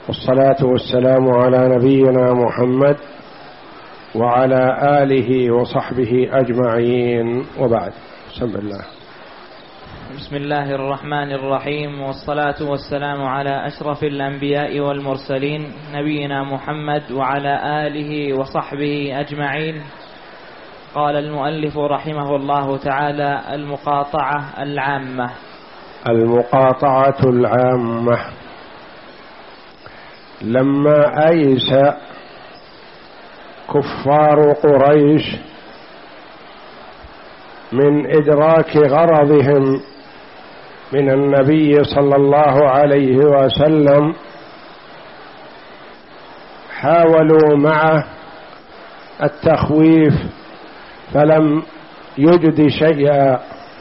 والصلاة والسلام على نبينا محمد وعلى آله وصحبه أجمعين، وبعد. بسم الله الرحمن الرحيم، والصلاة والسلام على أشرف الأنبياء والمرسلين نبينا محمد وعلى آله وصحبه أجمعين. قال المؤلف رحمه الله تعالى: المقاطعة العامة. المقاطعة العامة. لما أيس كفار قريش من إدراك غرضهم من النبي صلى الله عليه وسلم، حاولوا معه التخويف فلم يجد شيئا،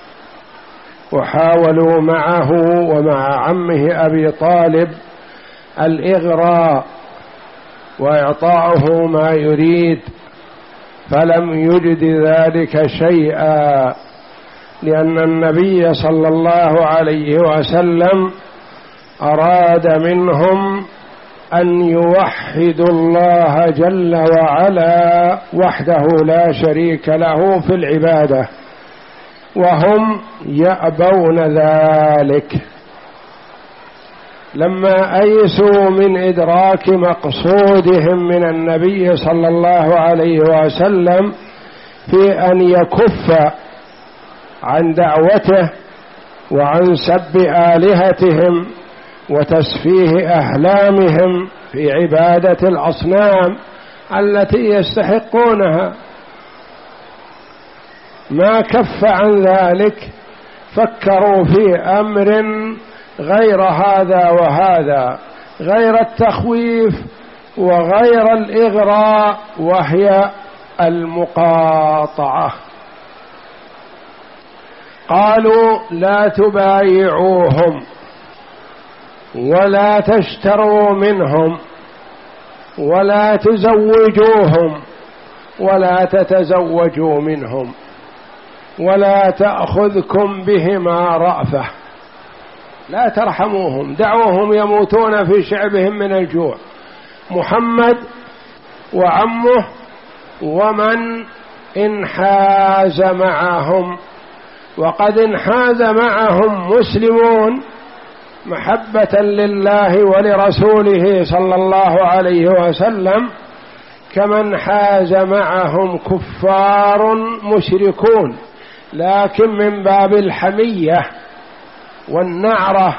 وحاولوا معه ومع عمه أبي طالب الإغراء وإعطاؤه ما يريد، فلم يجد ذلك شيئا، لأن النبي صلى الله عليه وسلم أراد منهم أن يوحدوا الله جل وعلا وحده لا شريك له في العبادة، وهم يأبون ذلك. لما أيسوا من إدراك مقصودهم من النبي صلى الله عليه وسلم في أن يكف عن دعوته وعن سب آلهتهم وتسفيه أحلامهم في عبادة الأصنام التي يستحقونها، ما كف عن ذلك، فكروا في أمر غير هذا وهذا، غير التخويف وغير الإغراء، وهي المقاطعة. قالوا: لا تبايعوهم ولا تشتروا منهم ولا تزوجوهم ولا تتزوجوا منهم ولا تأخذكم بهما رأفة، لا ترحموهم، دعوهم يموتون في شعبهم من الجوع. محمد وعمه ومن انحاز معهم، وقد انحاز معهم مسلمون محبة لله ولرسوله صلى الله عليه وسلم، كما انحاز معهم كفار مشركون، لكن من باب الحمية والنعرة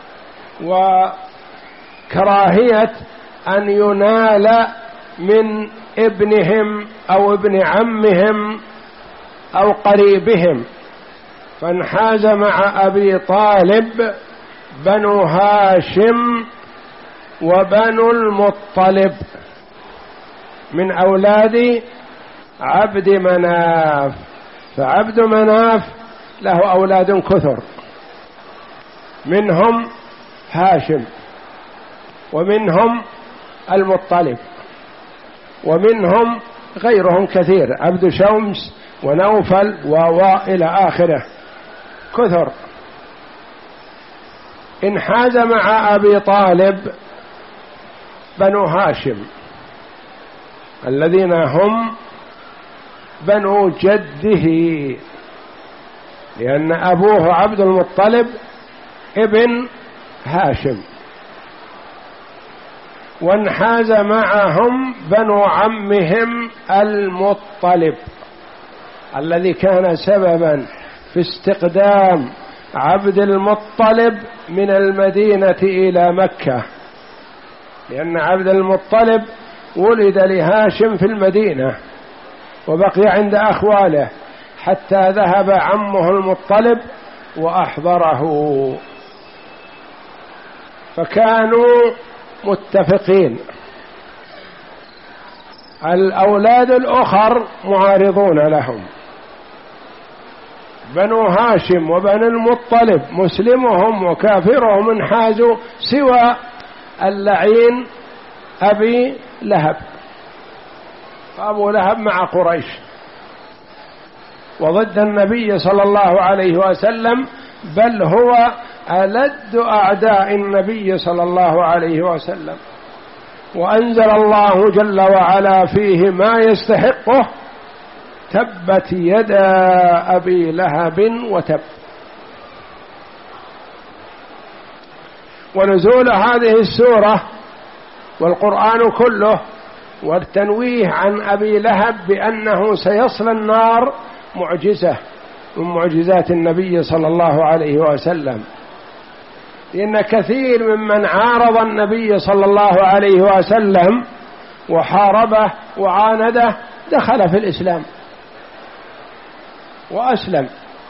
وكراهية أن ينال من ابنهم أو ابن عمهم أو قريبهم. فانحاز مع أبي طالب بنو هاشم وبنو المطلب من أولاد عبد مناف، فعبد مناف له أولاد كثر، منهم هاشم ومنهم المطلب ومنهم غيرهم كثير، عبد شمس ونوفل وإلى آخره، كثر. انحاز مع أبي طالب بنو هاشم الذين هم بنو جده، لأن أبوه عبد المطلب ابن هاشم. وانحاز معهم بنو عمهم المطلب الذي كان سببا في استقدام عبد المطلب من المدينة إلى مكة، لأن عبد المطلب ولد لهاشم في المدينة وبقي عند أخواله حتى ذهب عمه المطلب وأحضره، فكانوا متفقين. الأولاد الأخر معارضون لهم، بنو هاشم وبنو المطلب مسلمهم وكافرهم انحازوا سوى اللعين أبي لهب، فأبو لهب مع قريش وضد النبي صلى الله عليه وسلم، بل هو ألد أعداء النبي صلى الله عليه وسلم، وأنزل الله جل وعلا فيه ما يستحقه: تبت يدا أبي لهب وتب. ونزول هذه السورة والقرآن كله والتنويه عن أبي لهب بأنه سيصلى النار معجزة من معجزات النبي صلى الله عليه وسلم، لأن كثير ممن عارض النبي صلى الله عليه وسلم وحاربه وعانده دخل في الإسلام وأسلم.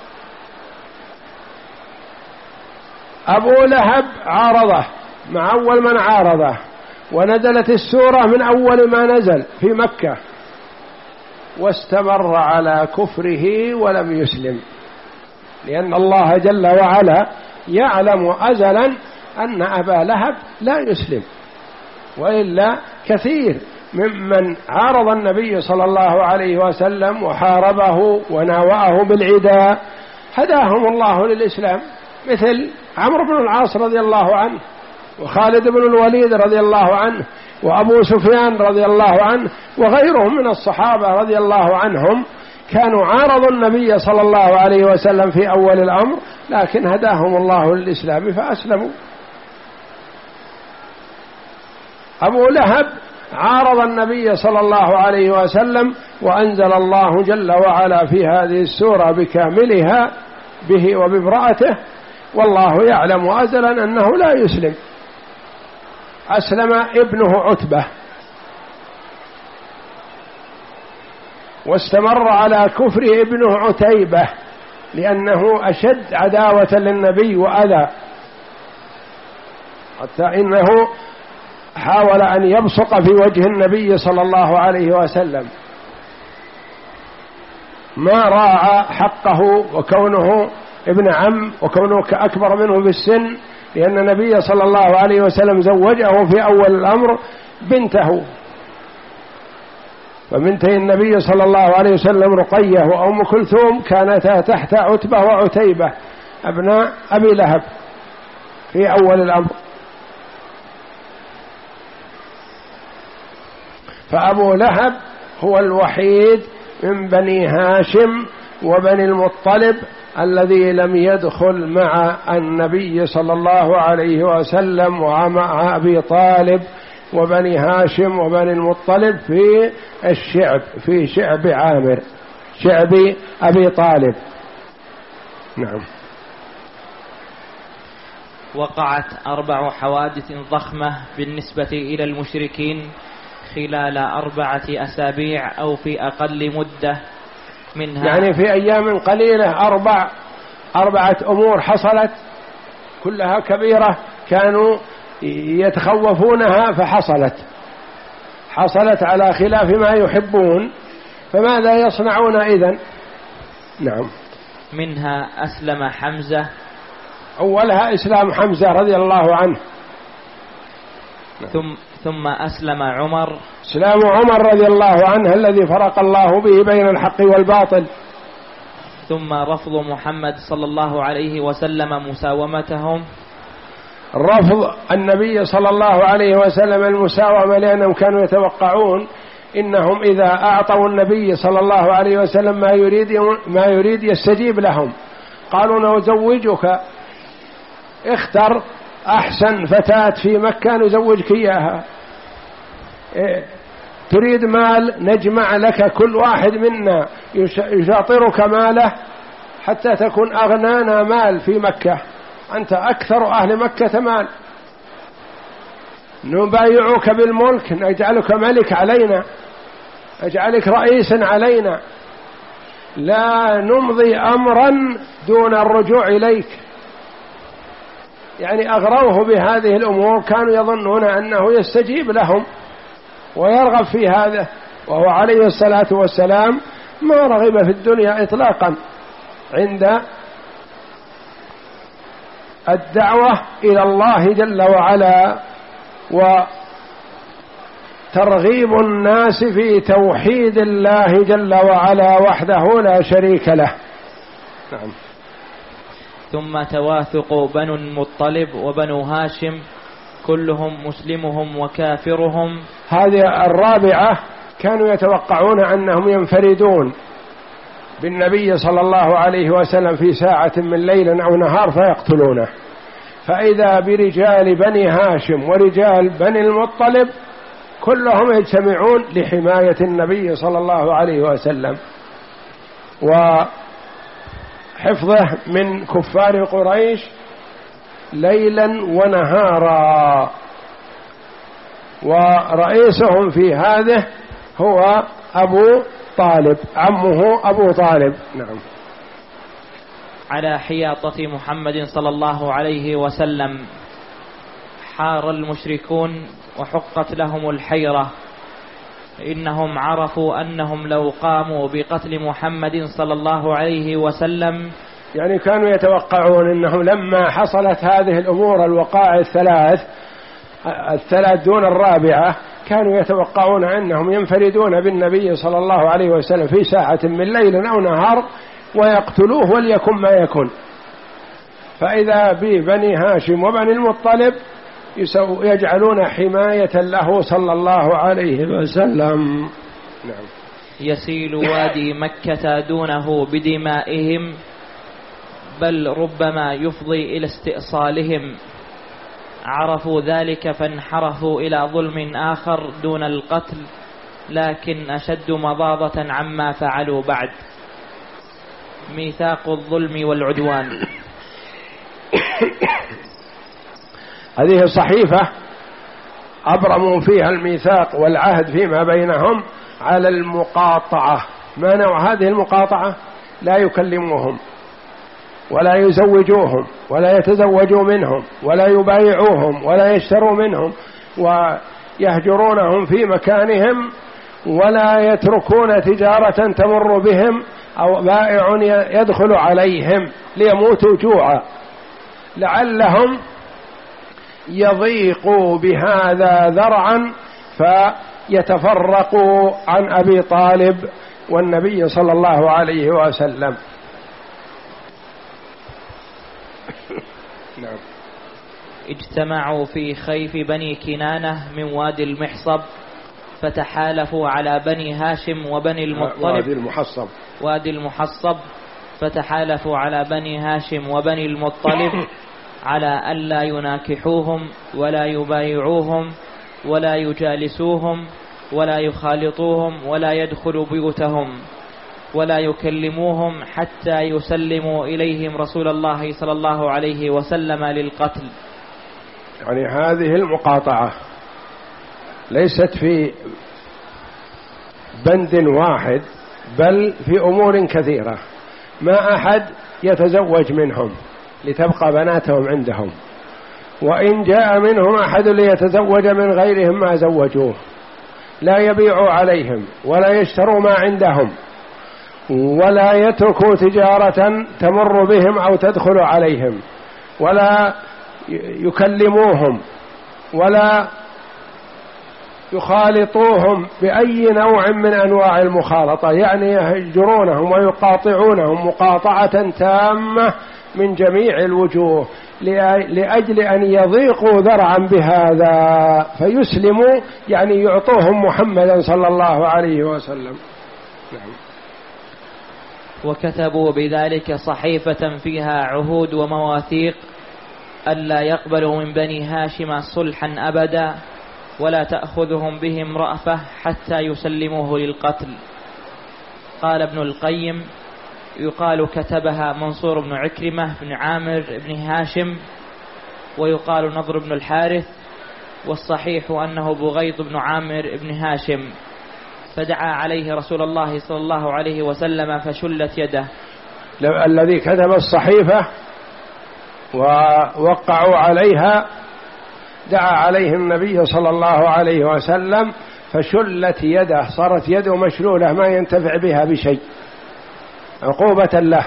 أبو لهب عارضه مع أول من عارضه، ونزلت السورة من أول ما نزل في مكة، واستمر على كفره ولم يسلم، لأن الله جل وعلا يعلم أزلا أن أبا لهب لا يسلم، وإلا كثير ممن عارض النبي صلى الله عليه وسلم وحاربه وناوأه بالعداء هداهم الله للإسلام، مثل عمرو بن العاص رضي الله عنه، وخالد بن الوليد رضي الله عنه، وأبو سفيان رضي الله عنه، وغيرهم من الصحابة رضي الله عنهم، كانوا عارضوا النبي صلى الله عليه وسلم في أول الأمر، لكن هداهم الله للإسلام فأسلموا. أبو لهب عارض النبي صلى الله عليه وسلم، وأنزل الله جل وعلا في هذه السورة بكاملها به وبامرأته، والله يعلم أزلا أنه لا يسلم. أسلم ابنه عتبة، واستمر على كفره ابنه عتيبة، لأنه أشد عداوة للنبي وأذى، حتى إنه حاول أن يبصق في وجه النبي صلى الله عليه وسلم، ما راعى حقه وكونه ابن عم وكونه أكبر منه بالسن، لأن النبي صلى الله عليه وسلم زوجه في أول الأمر بنته، فبنتي النبي صلى الله عليه وسلم رقية وأم كلثوم كانتا تحت عتبة وعتيبة أبناء أبي لهب في أول الأمر. فأبو لهب هو الوحيد من بني هاشم وبني المطلب الذي لم يدخل مع النبي صلى الله عليه وسلم ومع أبي طالب وبني هاشم وبني المطلب في الشعب، في شعب عامر، شعب أبي طالب. نعم. وقعت 4 حوادث ضخمة بالنسبة إلى المشركين خلال 4 أسابيع أو في أقل مدة منها، يعني في أيام قليلة 4 أمور حصلت كلها كبيرة، كانوا يتخوفونها فحصلت على خلاف ما يحبون، فماذا يصنعون إذن؟ نعم. منها أسلم حمزة، أولها إسلام حمزة رضي الله عنه، ثم أسلم عمر، إسلام عمر رضي الله عنه الذي فرق الله به بين الحق والباطل، ثم رفض محمد صلى الله عليه وسلم مساومتهم، رفض النبي صلى الله عليه وسلم المساومة، لأنهم كانوا يتوقعون إنهم إذا أعطوا النبي صلى الله عليه وسلم ما يريد يستجيب لهم، قالوا نزوجك، اختر أحسن فتاة في مكة نزوجك إياها، تريد مال نجمع لك كل واحد منا يشاطرك ماله حتى تكون أغنانا مال في مكة، أنت أكثر أهل مكة مال، نبايعك بالملك، نجعلك ملك علينا، نجعلك رئيسا علينا، لا نمضي أمرا دون الرجوع إليك. يعني أغروه بهذه الأمور، كانوا يظنون أنه يستجيب لهم ويرغب في هذا، وهو عليه الصلاة والسلام ما رغب في الدنيا إطلاقا عند الدعوة إلى الله جل وعلا وترغيب الناس في توحيد الله جل وعلا وحده لا شريك له. نعم. ثم تواثق بنو المطلب وبنو هاشم كلهم مسلمهم وكافرهم. هذه الرابعة كانوا يتوقعون أنهم ينفردون بالنبي صلى الله عليه وسلم في ساعة من ليل أو نهار فيقتلونه، فإذا برجال بني هاشم ورجال بني المطلب كلهم يجتمعون لحماية النبي صلى الله عليه وسلم وحفظه من كفار قريش ليلا ونهارا، ورئيسهم في هذه هو أبو طالب، عمه أبو طالب. نعم. على حياطة محمد صلى الله عليه وسلم حار المشركون وحقت لهم الحيرة، إنهم عرفوا أنهم لو قاموا بقتل محمد صلى الله عليه وسلم، يعني كانوا يتوقعون أنهم لما حصلت هذه الأمور الوقائع الثلاث دون الرابعة كانوا يتوقعون أنهم ينفردون بالنبي صلى الله عليه وسلم في ساعة من ليل أو نهار ويقتلوه وليكن ما يكن. فإذا ببني هاشم وبني المطلب يجعلون حماية له صلى الله عليه وسلم. نعم. يسيل وادي مكة دونه بدمائهم، بل ربما يفضي إلى استئصالهم. عرفوا ذلك فانحرفوا إلى ظلم آخر دون القتل، لكن أشد مضاضة عما فعلوا بعد. ميثاق الظلم والعدوان. هذه صحيفة أبرموا فيها الميثاق والعهد فيما بينهم على المقاطعة. ما نوع هذه المقاطعة؟ لا يكلموهم ولا يزوجوهم ولا يتزوجوا منهم ولا يبايعوهم ولا يشتروا منهم، ويهجرونهم في مكانهم، ولا يتركون تجارة تمر بهم أو بائع يدخل عليهم ليموتوا جوعا، لعلهم يضيقوا بهذا ذرعا فيتفرقوا عن أبي طالب والنبي صلى الله عليه وسلم. نعم. اجتمعوا في خيف بني كنانة من وادي المحصب فتحالفوا على بني هاشم وبني المطلب. وادي المحصب فتحالفوا على بني هاشم وبني المطلب على ألا يناكحوهم ولا يبايعوهم ولا يجالسوهم ولا يخالطوهم ولا يدخلوا بيوتهم ولا يكلموهم حتى يسلموا إليهم رسول الله صلى الله عليه وسلم للقتل. يعني هذه المقاطعة ليست في بند واحد، بل في أمور كثيرة. ما أحد يتزوج منهم لتبقى بناتهم عندهم، وإن جاء منهم أحد ليتزوج من غيرهم ما زوجوه، لا يبيعوا عليهم ولا يشتروا ما عندهم ولا يتركوا تجارة تمر بهم أو تدخل عليهم ولا يكلموهم ولا يخالطوهم بأي نوع من أنواع المخالطة، يعني يهجرونهم ويقاطعونهم مقاطعة تامة من جميع الوجوه لأجل أن يضيقوا ذرعا بهذا فيسلموا، يعني يعطوهم محمدا صلى الله عليه وسلم. وكتبوا بذلك صحيفة فيها عهود ومواثيق ألا يقبلوا من بني هاشم صلحا أبدا ولا تأخذهم بهم رأفة حتى يسلموه للقتل. قال ابن القيم: يقال كتبها منصور بن عكرمة بن عامر بن هاشم، ويقال نضر بن الحارث، والصحيح أنه بغيض بن عامر بن هاشم، فدعا عليه رسول الله صلى الله عليه وسلم فشلت يده. الذي كتب الصحيفة ووقعوا عليها دعا عليه النبي صلى الله عليه وسلم فشلت يده، صارت يده مشلولة ما ينتفع بها بشيء عقوبة له.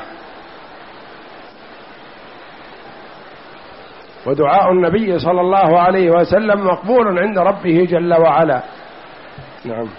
ودعاء النبي صلى الله عليه وسلم مقبول عند ربه جل وعلا. نعم.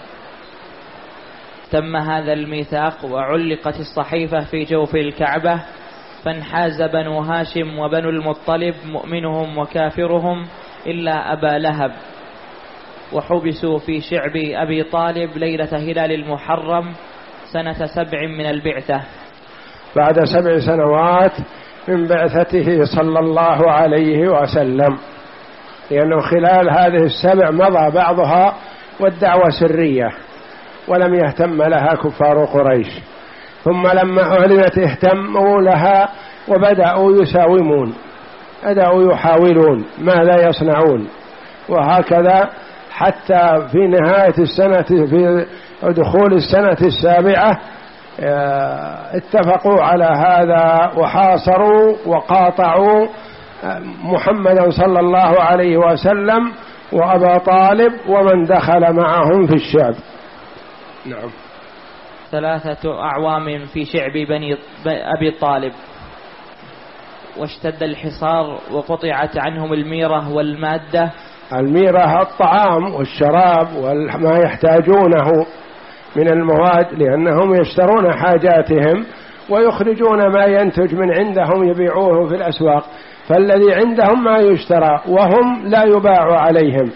تم هذا الميثاق وعلقت الصحيفة في جوف الكعبة، فانحاز بنو هاشم وبنو المطلب مؤمنهم وكافرهم إلا أبا لهب، وحبسوا في شعب أبي طالب ليلة هلال المحرم سنة 7 من البعثة، بعد 7 سنوات من بعثته صلى الله عليه وسلم، لأنه خلال هذه 7 مضى بعضها والدعوة سرية ولم يهتم لها كفار قريش، ثم لما أعلنت اهتموا لها وبدأوا يساومون، بدأوا يحاولون ماذا يصنعون، وهكذا حتى في نهاية السنة في دخول السنة 7 اتفقوا على هذا وحاصروا وقاطعوا محمدا صلى الله عليه وسلم وأبا طالب ومن دخل معهم في الشعب. نعم. 3 أعوام في شعب أبي طالب، واشتد الحصار وقطعت عنهم الميرة والمادة. الميرة الطعام والشراب وما يحتاجونه من المواد، لأنهم يشترون حاجاتهم ويخرجون ما ينتج من عندهم يبيعوه في الأسواق، فالذي عندهم ما يشترى وهم لا يباع عليهم.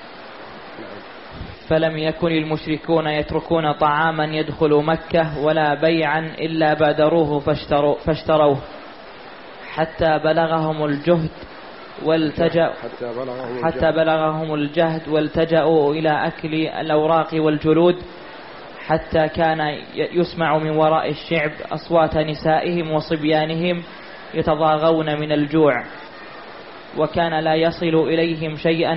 فلم يكن المشركون يتركون طعاما يدخل مكة ولا بيعا إلا بادروه فاشتروه حتى بلغهم الجهد والتجأوا إلى أكل الأوراق والجلود، حتى كان يسمع من وراء الشعب أصوات نسائهم وصبيانهم يتضاغون من الجوع، وكان لا يصل إليهم شيء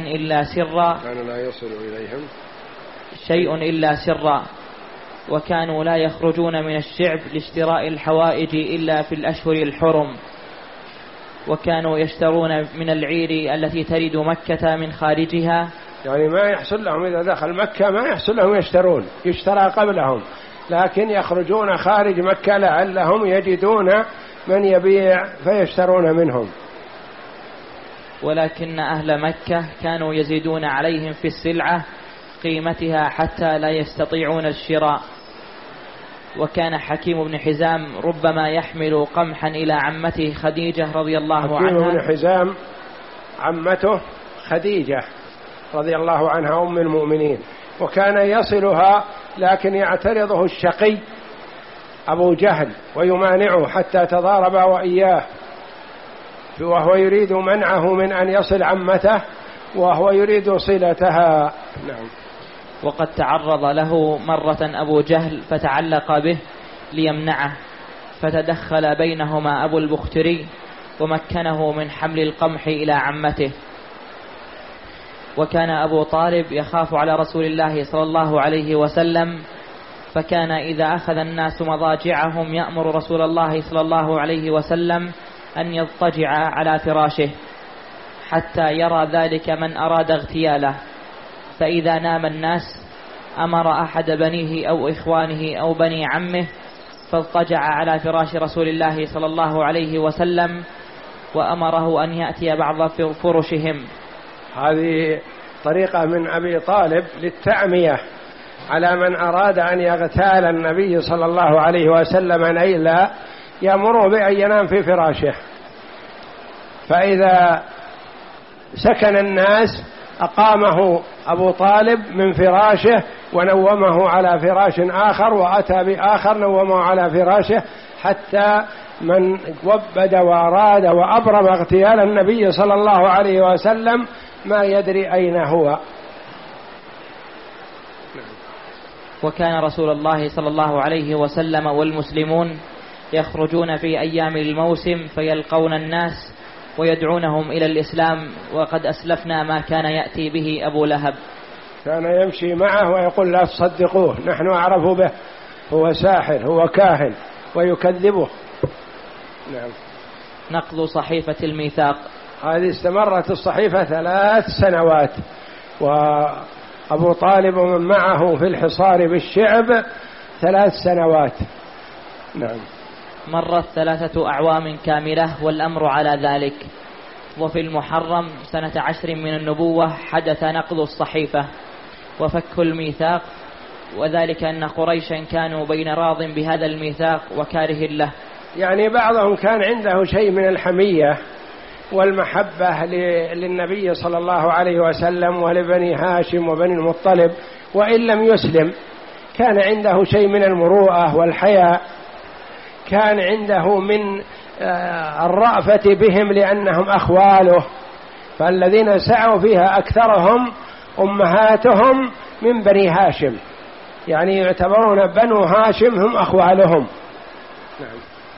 إلا سرا، وكانوا لا يخرجون من الشعب لاشتراء الحوائج إلا في الأشهر الحرم، وكانوا يشترون من العير التي ترد مكة من خارجها، يعني ما يحصل لهم إذا دخل مكة ما يحصل لهم يشترون، يشترى قبلهم، لكن يخرجون خارج مكة لعلهم يجدون من يبيع فيشترون منهم. ولكن أهل مكة كانوا يزيدون عليهم في السلعة قيمتها حتى لا يستطيعون الشراء. وكان حكيم بن حزام ربما يحمل قمحا إلى عمته خديجة رضي الله عنها. حكيم بن حزام عمته خديجة رضي الله عنها أم المؤمنين، وكان يصلها لكن يعترضه الشقي أبو جهل ويمانعه حتى تضارب وإياه، وهو يريد منعه من أن يصل عمته وهو يريد صلتها. نعم. وقد تعرض له مرة أبو جهل فتعلق به ليمنعه، فتدخل بينهما أبو البختري ومكنه من حمل القمح إلى عمته. وكان أبو طالب يخاف على رسول الله صلى الله عليه وسلم، فكان إذا أخذ الناس مضاجعهم يأمر رسول الله صلى الله عليه وسلم أن يضطجع على فراشه حتى يرى ذلك من أراد اغتياله، فإذا نام الناس أمر أحد بنيه أو إخوانه أو بني عمه فاضطجع على فراش رسول الله صلى الله عليه وسلم وأمره أن يأتي بعض فرشهم. هذه طريقة من أبي طالب للتعمية على من أراد أن يغتال النبي صلى الله عليه وسلم ليلا، يأمره بأن ينام في فراشه، فإذا سكن الناس أقامه أبو طالب من فراشه ونومه على فراش آخر، وأتى بآخر نومه على فراشه، حتى من وبد وأراد وأبرم اغتيال النبي صلى الله عليه وسلم ما يدري أين هو. وكان رسول الله صلى الله عليه وسلم والمسلمون يخرجون في أيام الموسم فيلقون الناس ويدعونهم إلى الإسلام، وقد أسلفنا ما كان يأتي به أبو لهب. كان يمشي معه ويقول لا تصدقوه، نحن أعرف به، هو ساحر، هو كاهن، ويكذبه. نعم. نقض صحيفة الميثاق. هذه استمرت الصحيفة 3 سنوات، وأبو طالب من معه في الحصار بالشعب 3 سنوات. نعم. مرت 3 أعوام كاملة والأمر على ذلك. وفي المحرم سنة 10 من النبوة حدث نقض الصحيفة وفك الميثاق، وذلك أن قريشا كانوا بين راض بهذا الميثاق وكاره له. يعني بعضهم كان عنده شيء من الحمية والمحبة للنبي صلى الله عليه وسلم ولبني هاشم وبني المطلب، وإن لم يسلم كان عنده شيء من المروءة والحياء، كان عنده من الرأفة بهم لأنهم أخواله، فالذين سعوا فيها أكثرهم أمهاتهم من بني هاشم، يعني يعتبرون بنو هاشم هم أخوالهم. نعم.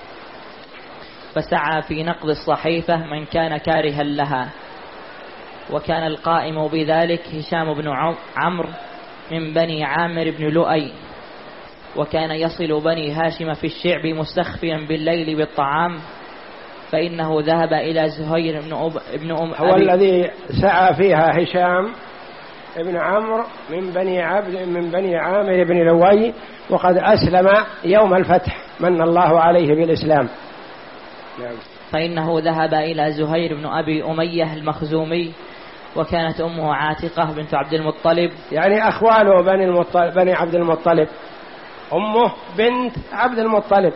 فسعى في نقض الصحيفة من كان كارها لها، وكان القائم بذلك هشام بن عمرو من بني عامر بن لؤي، وكان يصل بني هاشم في الشعب مستخفيا بالليل بالطعام، فإنه ذهب إلى زهير هو الذي سعى فيها هشام ابن عمرو من بني عامر بن لؤي، وقد أسلم يوم الفتح من الله عليه بالإسلام. نعم. فإنه ذهب إلى زهير بن أبي أمية المخزومي، وكانت أمه عاتقة بنت عبد المطلب، يعني أخواله بني عبد المطلب، أمه بنت عبد المطلب،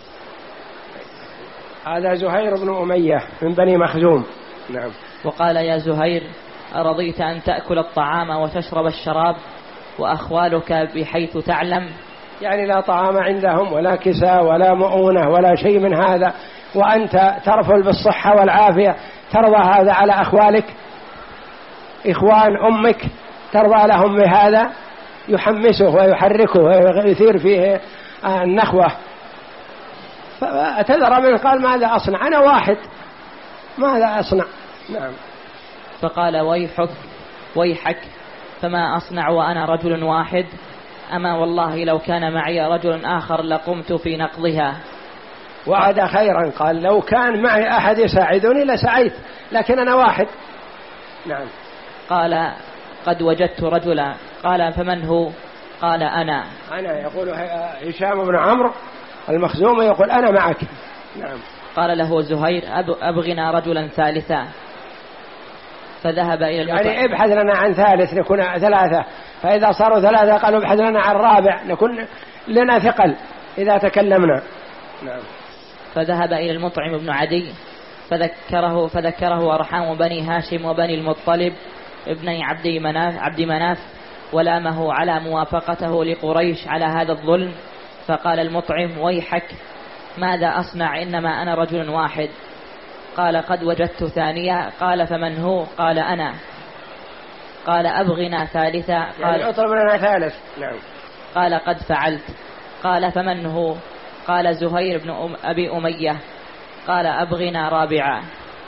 هذا زهير بن أمية من بني مخزوم. نعم. وقال: يا زهير، أرضيت أن تأكل الطعام وتشرب الشراب وأخوالك بحيث تعلم؟ يعني لا طعام عندهم ولا كساء ولا مؤونة ولا شيء من هذا، وأنت ترفل بالصحة والعافية، ترضى هذا على أخوالك؟ إخوان أمك ترضى لهم بهذا؟ يحمسه ويحركه ويثير فيه النخوة. فاعتذر منه قال: ماذا أصنع؟ أنا واحد، ماذا أصنع؟ نعم. فقال: ويحك، فما أصنع وأنا رجل واحد؟ أما والله لو كان معي رجل آخر لقمت في نقضها. وعد خيرا، قال: لو كان معي أحد يساعدني لسعيت، لكن أنا واحد. نعم. قال: قد وجدت رجلا. قال: فمن هو؟ قال: أنا. يقول هشام بن عمرو المخزومي يقول: أنا معك. نعم. قال له زهير: أبغنا رجلا ثالثا. فذهب إلى المطعم، يعني ابحث لنا عن ثالث نكون ثلاثة، فإذا صاروا ثلاثة قالوا ابحث لنا عن رابع نكون لنا ثقل إذا تكلمنا. نعم. فذهب إلى المطعم بن عدي فذكره أرحام بني هاشم وبني المطلب ابني عبد مناف، ولامه على موافقته لقريش على هذا الظلم. فقال المطعم: ويحك، ماذا أصنع؟ إنما أنا رجل واحد. قال: قد وجدت ثانية. قال: فمن هو؟ قال: أنا. قال: أبغنا ثالثا. قال: يعني اطلب لنا ثالث. نعم. قال: قد فعلت. قال: فمن هو؟ قال: زهير بن أبي أمية. قال: أبغنا رابعا.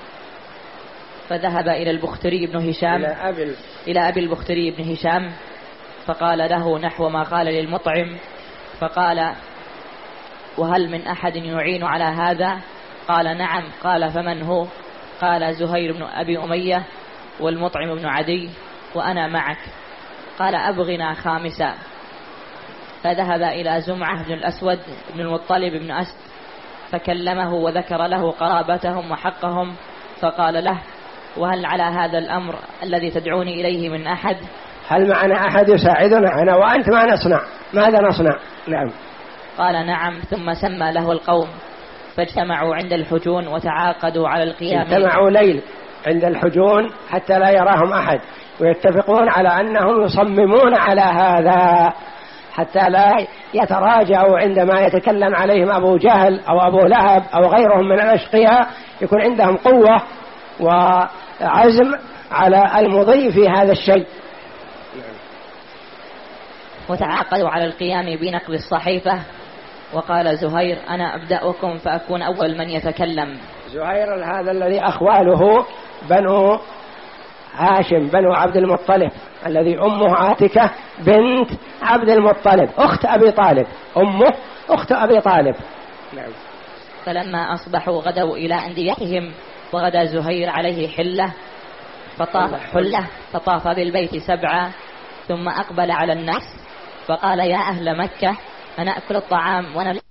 فذهب إلى البختري بن هشام، إلى أبي البختري بن هشام، فقال له نحو ما قال للمطعم. فقال: وهل من أحد يعين على هذا؟ قال: نعم. قال: فمن هو؟ قال: زهير بن أبي أمية والمطعم بن عدي وأنا معك. قال: أبغنا خامسا. فذهب إلى زمعة بن الأسود بن المطلب بن أسد، فكلمه وذكر له قرابتهم وحقهم، فقال له: وهل على هذا الأمر الذي تدعوني إليه من أحد؟ هل معنا أحد يساعدنا؟ أنا وأنت ما نصنع، ماذا نصنع؟ نعم. قال: نعم. ثم سمى له القوم، فاجتمعوا عند الحجون وتعاقدوا على القيام. اجتمعوا ليل عند الحجون حتى لا يراهم أحد، ويتفقون على أنهم يصممون على هذا حتى لا يتراجعوا عندما يتكلم عليهم أبو جهل أو أبو لهب أو غيرهم من الأشقياء، يكون عندهم قوة وعزم على المضي في هذا الشيء. وتعاقدوا على القيام بنقل الصحيفة. وقال زهير: أنا أبدأكم فأكون أول من يتكلم. زهير هذا الذي أخواله بنو هاشم بنو عبد المطلب، الذي أمه عاتكة بنت عبد المطلب أخت أبي طالب، أمه أخت أبي طالب. نعم. فلما أصبحوا غدوا إلى أنديتهم، وغدا زهير عليه حلة فطاف بالبيت 7، ثم أقبل على الناس فقال: يا أهل مكة، أنا أكل الطعام وأنا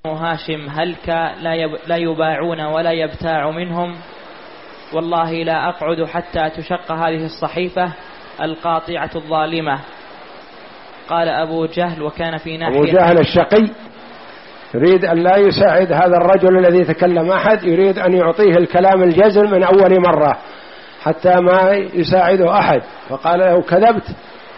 هاشم هلك لا يباعون ولا يبتاع منهم، والله لا أقعد حتى تشق هذه الصحيفة القاطعة الظالمة. قال أبو جهل وكان في ناحية أبو جهل الشقي يريد أن لا يساعد هذا الرجل الذي تكلم أحد، يريد أن يعطيه الكلام الجزم من أول مرة حتى ما يساعده أحد، فقال له كذبت.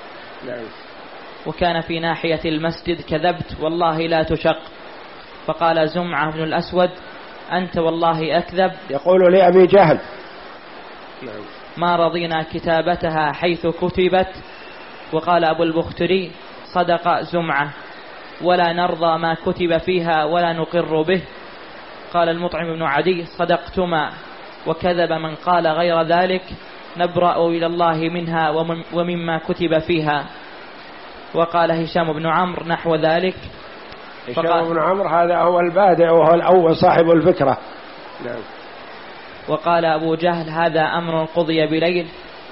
وكان في ناحية المسجد كذبت والله لا تشق. فقال زمعة بن الأسود أنت والله أكذب. يقول لأبي جهل ما رضينا كتابتها حيث كتبت. وقال أبو البختري صدق زمعة ولا نرضى ما كتب فيها ولا نقر به. قال المطعم بن عدي صدقتما وكذب من قال غير ذلك، نبرأ إلى الله منها ومما كتب فيها. وقال هشام بن عمرو نحو ذلك. هشام بن عمرو هذا هو البادع وهو الأول صاحب الفكرة. نعم. وقال أبو جهل هذا أمر قضي بليل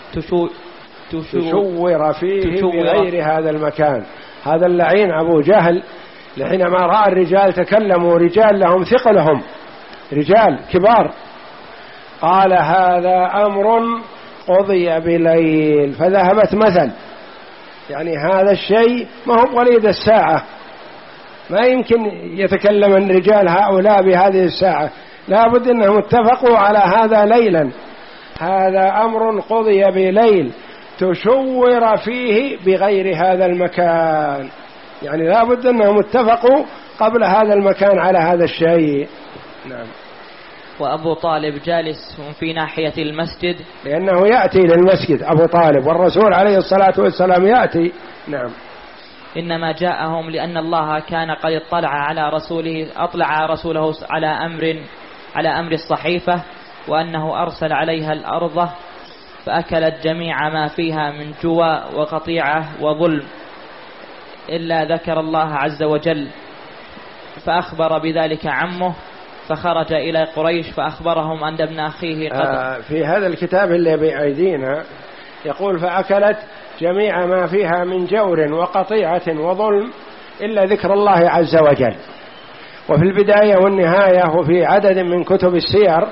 تشور فيه بغير هذا المكان. هذا اللعين أبو جهل حينما رأى الرجال تكلموا، رجال لهم ثقلهم، رجال كبار، قال هذا أمر قضي بليل، فذهبت مثل، يعني هذا الشيء ما هو وليد الساعة، ما يمكن يتكلم الرجال هؤلاء بهذه الساعة، لا بد أنهم اتفقوا على هذا ليلا، هذا أمر قضي بليل تشور فيه بغير هذا المكان، يعني لا بد أنهم اتفقوا قبل هذا المكان على هذا الشيء. نعم. وأبو طالب جالس في ناحية المسجد، لأنه يأتي للمسجد أبو طالب، والرسول عليه الصلاة والسلام يأتي. نعم. إنما جاءهم لأن الله كان قد أطلع رسوله على أمر الصحيفة، وأنه أرسل عليها الأرض فأكلت جميع ما فيها من جوى وقطيعة وظلم إلا ذكر الله عز وجل، فأخبر بذلك عمه فخرج إلى قريش فأخبرهم أن ابن أخيه في هذا الكتاب اللي بأيدينا يقول فأكلت جميع ما فيها من جور وقطيعة وظلم إلا ذكر الله عز وجل. وفي البداية والنهاية وفي عدد من كتب السير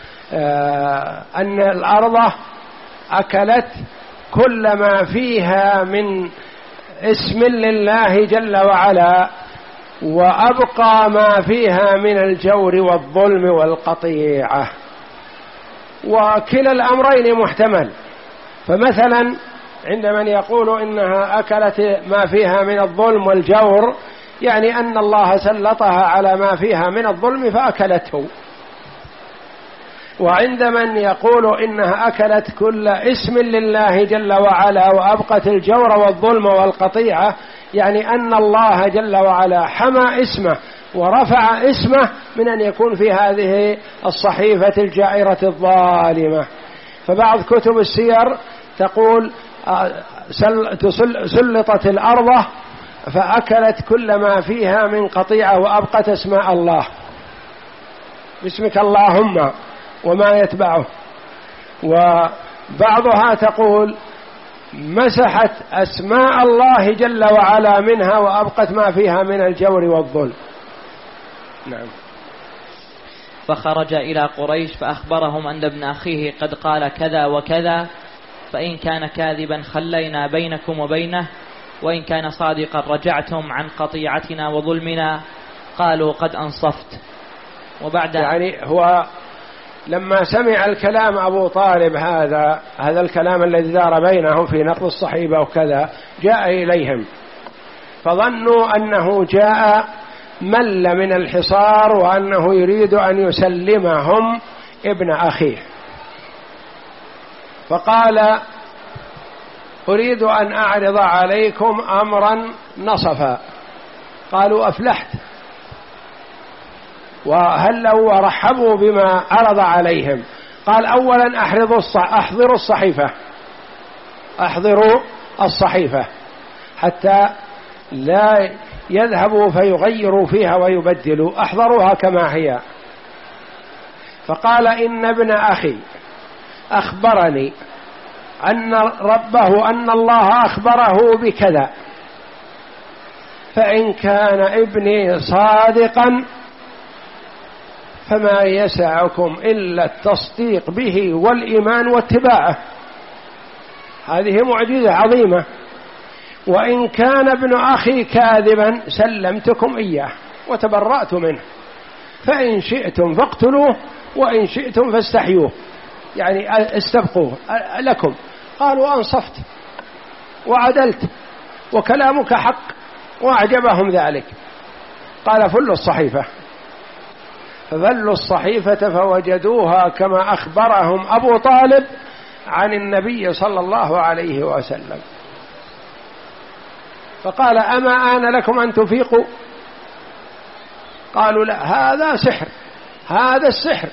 أن الأرض أكلت كل ما فيها من اسم لله جل وعلا، وأبقى ما فيها من الجور والظلم والقطيعة، وكلا الأمرين محتمل. فمثلا عند من يقول إنها أكلت ما فيها من الظلم والجور، يعني أن الله سلطها على ما فيها من الظلم فأكلته. وعند من يقول إنها أكلت كل اسم لله جل وعلا وأبقت الجور والظلم والقطيعة، يعني أن الله جل وعلا حمى اسمه ورفع اسمه من أن يكون في هذه الصحيفة الجائرة الظالمة. فبعض كتب السير تقول سلطت الأرض فأكلت كل ما فيها من قطيعة وأبقت اسماء الله، باسمك اللهم وما يتبعه. وبعضها تقول مسحت أسماء الله جل وعلا منها وأبقت ما فيها من الجور والظلم. نعم. فخرج إلى قريش فأخبرهم أن ابن أخيه قد قال كذا وكذا، فإن كان كاذبا خلينا بينكم وبينه، وإن كان صادقا رجعتم عن قطيعتنا وظلمنا. قالوا قد أنصفت. وبعد يعني هو لما سمع الكلام أبو طالب هذا الكلام الذي دار بينهم في نقض الصحيبة وكذا، جاء إليهم فظنوا أنه جاء مل من الحصار وأنه يريد أن يسلمهم ابن أخيه، فقال أريد أن أعرض عليكم أمرا نصفا. قالوا أفلحت، وهلوا ورحبوا بما عرض عليهم. قال أولا أحضروا الصحيفة حتى لا يذهبوا فيغيروا فيها ويبدلوا، أحضروها كما هي. فقال إن ابن أخي أخبرني أن ربه أن الله أخبره بكذا، فإن كان ابني صادقا فما يسعكم إلا التصديق به والإيمان واتباعه. هذه معجزة عظيمة. وإن كان ابن أخي كاذبا سلمتكم إياه وتبرأت منه، فإن شئتم فاقتلوه وإن شئتم فاستحيوه، يعني استبقوه لكم. قالوا أنصفت وعدلت وكلامك حق، وأعجبهم ذلك. قال فلوا الصحيفة، فذلوا الصحيفة فوجدوها كما أخبرهم أبو طالب عن النبي صلى الله عليه وسلم. فقال أما آن لكم أن تفيقوا؟ قالوا لا، هذا سحر، هذا السحر،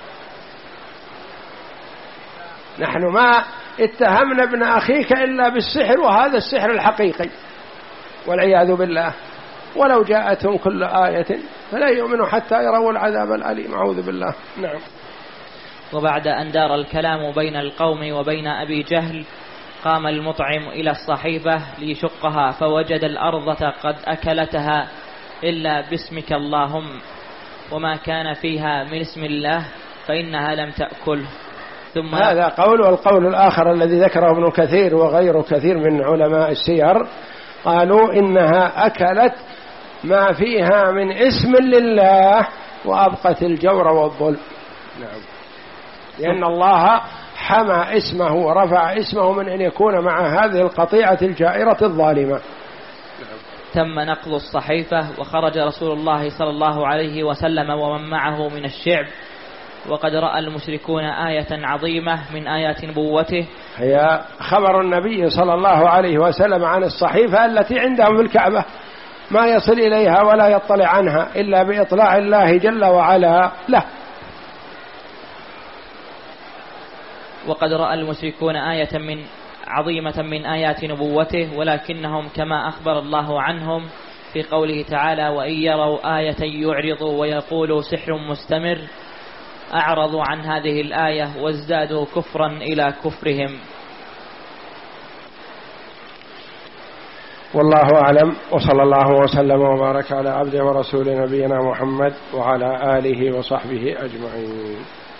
نحن ما اتهمنا ابن أخيك إلا بالسحر، وهذا السحر الحقيقي والعياذ بالله. ولو جاءتهم كل آية فلا يؤمنوا حتى يروا العذاب الأليم. أعوذ بالله. نعم. وبعد أن دار الكلام بين القوم وبين أبي جهل قام المطعم إلى الصحيفة ليشقها فوجد الأرض قد أكلتها إلا باسمك اللهم، وما كان فيها من اسم الله فإنها لم تأكله. ثم هذا قول. والقول الآخر الذي ذكره ابن كثير وغير كثير من علماء السير قالوا إنها أكلت ما فيها من اسم لله وأبقت الجور والظلم. نعم. لأن الله حمى اسمه ورفع اسمه من أن يكون مع هذه القطيعة الجائرة الظالمة. تم نقض الصحيفة وخرج رسول الله صلى الله عليه وسلم ومن معه من الشعب، وقد رأى المشركون آية عظيمة من آيات نبوته، هي خبر النبي صلى الله عليه وسلم عن الصحيفة التي عندهم في الكعبة، ما يصل إليها ولا يطلع عنها إلا بإطلاع الله جل وعلا له. وقد رأى المشركون آية عظيمة من آيات نبوته، ولكنهم كما أخبر الله عنهم في قوله تعالى وإن يروا آية يعرضوا ويقولوا سحر مستمر، أعرضوا عن هذه الآية وازدادوا كفرا إلى كفرهم. والله أعلم، وصلى الله وسلم وبارك على عبده ورسول نبينا محمد وعلى آله وصحبه أجمعين.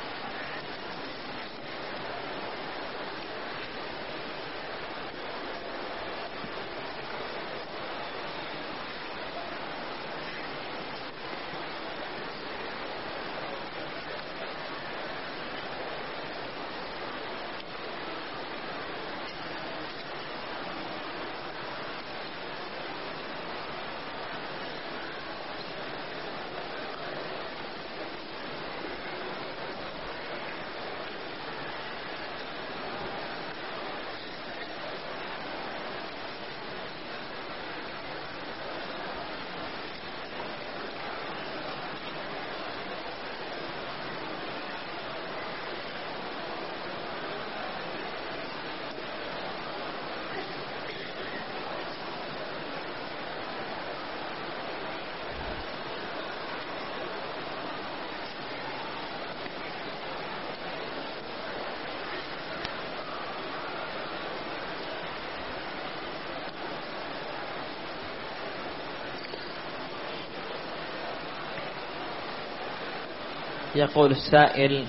يقول السائل: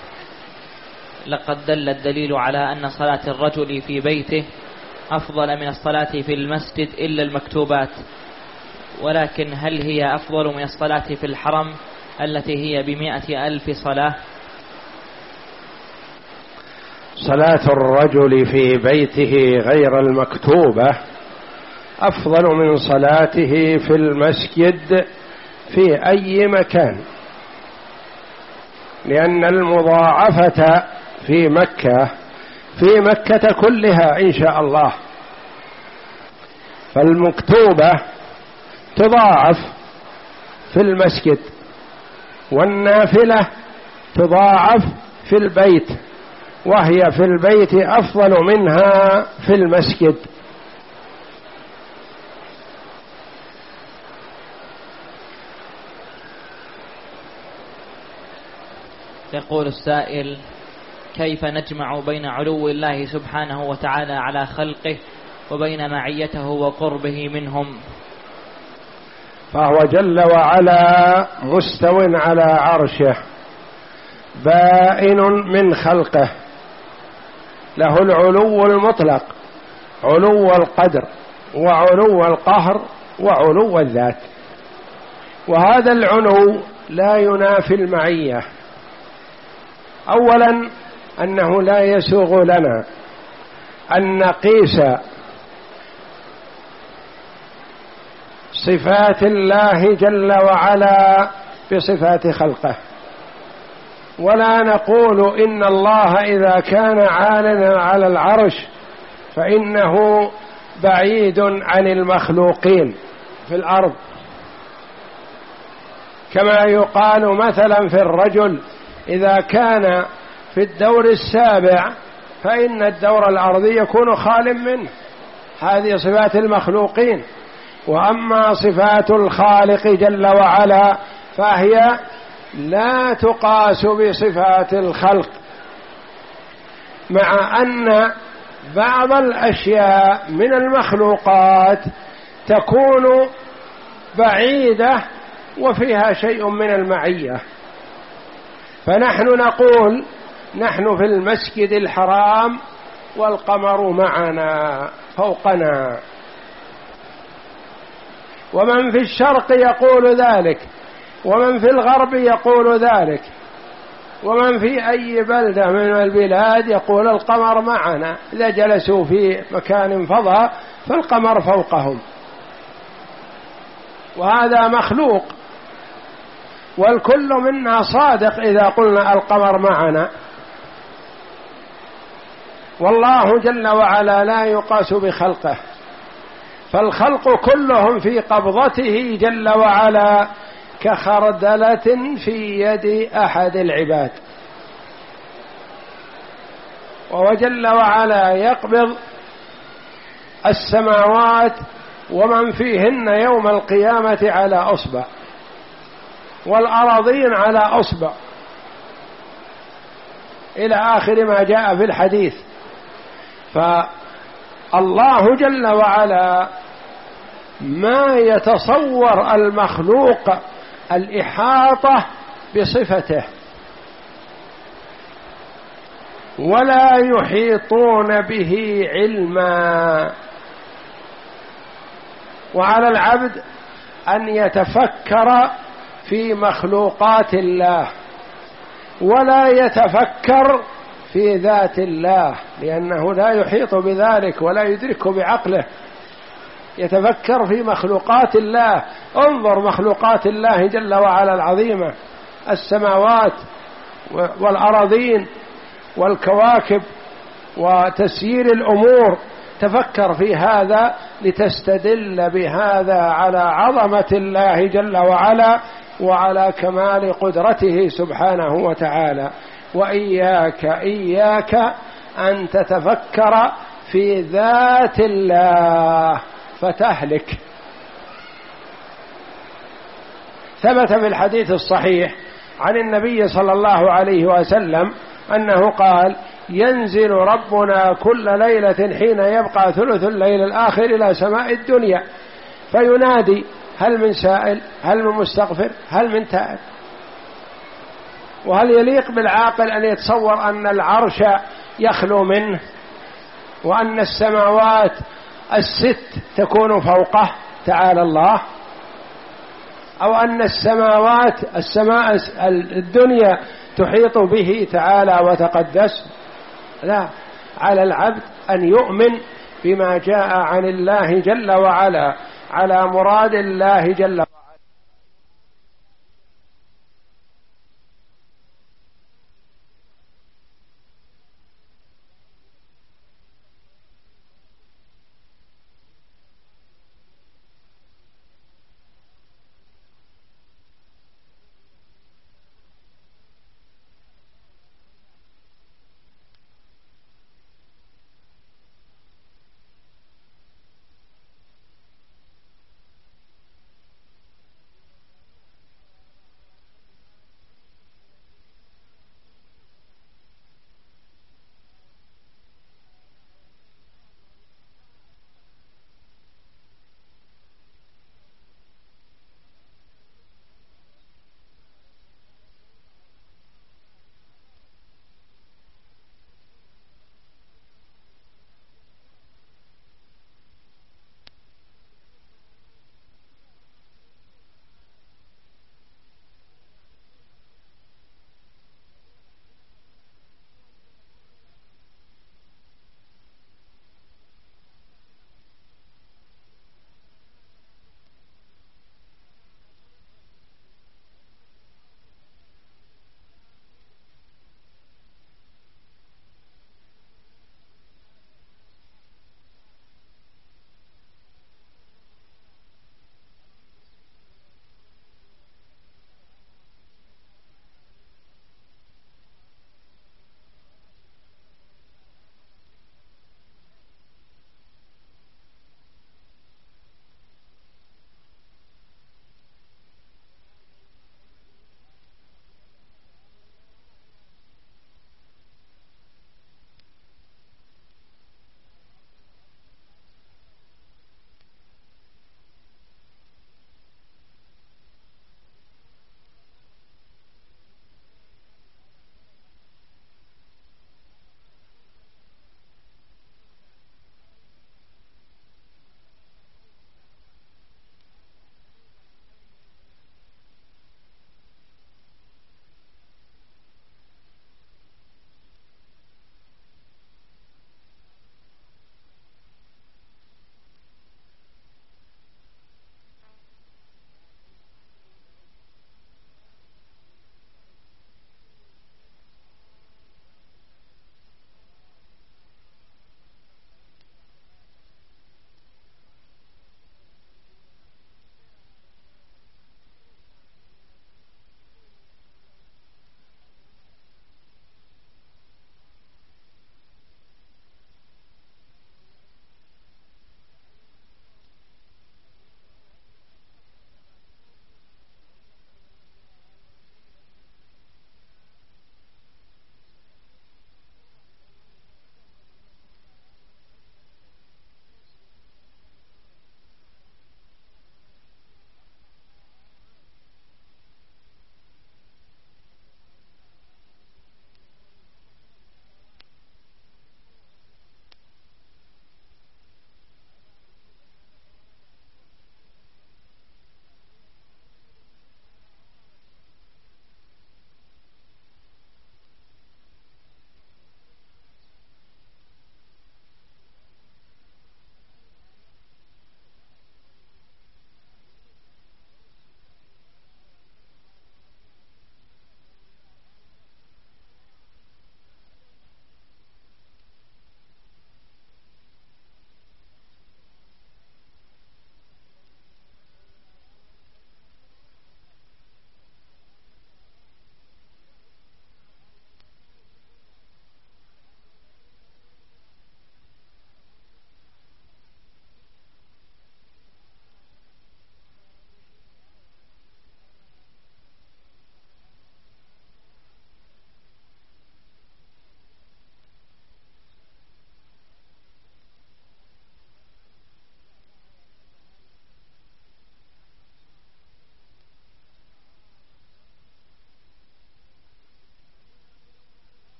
لقد دل الدليل على أن صلاة الرجل في بيته أفضل من الصلاة في المسجد إلا المكتوبات، ولكن هل هي أفضل من الصلاة في الحرم التي هي ب100,000 صلاة؟ صلاة الرجل في بيته غير المكتوبة أفضل من صلاته في المسجد في أي مكان، لأن المضاعفة في مكة كلها إن شاء الله، فالمكتوبة تضاعف في المسجد والنافلة تضاعف في البيت، وهي في البيت أفضل منها في المسجد. يقول السائل: كيف نجمع بين علو الله سبحانه وتعالى على خلقه وبين معيته وقربه منهم؟ فهو جل وعلا مستو على عرشه بائن من خلقه، له العلو المطلق، علو القدر وعلو القهر وعلو الذات. وهذا العلو لا ينافي المعية. أولا أنه لا يسوغ لنا أن نقيس صفات الله جل وعلا بصفات خلقه، ولا نقول إن الله إذا كان عالٍا على العرش فإنه بعيد عن المخلوقين في الأرض، كما يقال مثلا في الرجل إذا كان في الدور السابع فإن الدور الأرضي يكون خال منه. هذه صفات المخلوقين. وأما صفات الخالق جل وعلا فهي لا تقاس بصفات الخلق، مع أن بعض الأشياء من المخلوقات تكون بعيدة وفيها شيء من المعية. فنحن نقول نحن في المسجد الحرام والقمر معنا فوقنا، ومن في الشرق يقول ذلك، ومن في الغرب يقول ذلك، ومن في أي بلدة من البلاد يقول القمر معنا. إذا جلسوا في مكان فضاء فالقمر فوقهم، وهذا مخلوق، والكل منا صادق إذا قلنا القمر معنا. والله جل وعلا لا يقاس بخلقه، فالخلق كلهم في قبضته جل وعلا كخردلة في يد أحد العباد. وهو جل وعلا يقبض السماوات ومن فيهن يوم القيامة على أصبع، والأراضين على أصبع، إلى آخر ما جاء في الحديث. فالله جل وعلا ما يتصور المخلوق الإحاطة بصفته، ولا يحيطون به علما. وعلى العبد أن يتفكر في مخلوقات الله، ولا يتفكر في ذات الله، لأنه لا يحيط بذلك ولا يدركه بعقله. يتفكر في مخلوقات الله. انظر مخلوقات الله جل وعلا العظيمة، السماوات والأراضين والكواكب وتسيير الأمور. تفكر في هذا لتستدل بهذا على عظمة الله جل وعلا وعلى كمال قدرته سبحانه وتعالى. إياك أن تتفكر في ذات الله فتهلك. ثبت في الحديث الصحيح عن النبي صلى الله عليه وسلم أنه قال: ينزل ربنا كل ليلة حين يبقى ثلث الليل الآخر إلى سماء الدنيا فينادي: هل من سائل؟ هل من مستغفر؟ هل من تائب؟ وهل يليق بالعاقل أن يتصور أن العرش يخلو منه، وأن السماوات الست تكون فوقه تعالى الله، أو أن السماء الدنيا تحيط به تعالى وتقدس؟ لا، على العبد أن يؤمن بما جاء عن الله جل وعلا على مراد الله جل وعلا.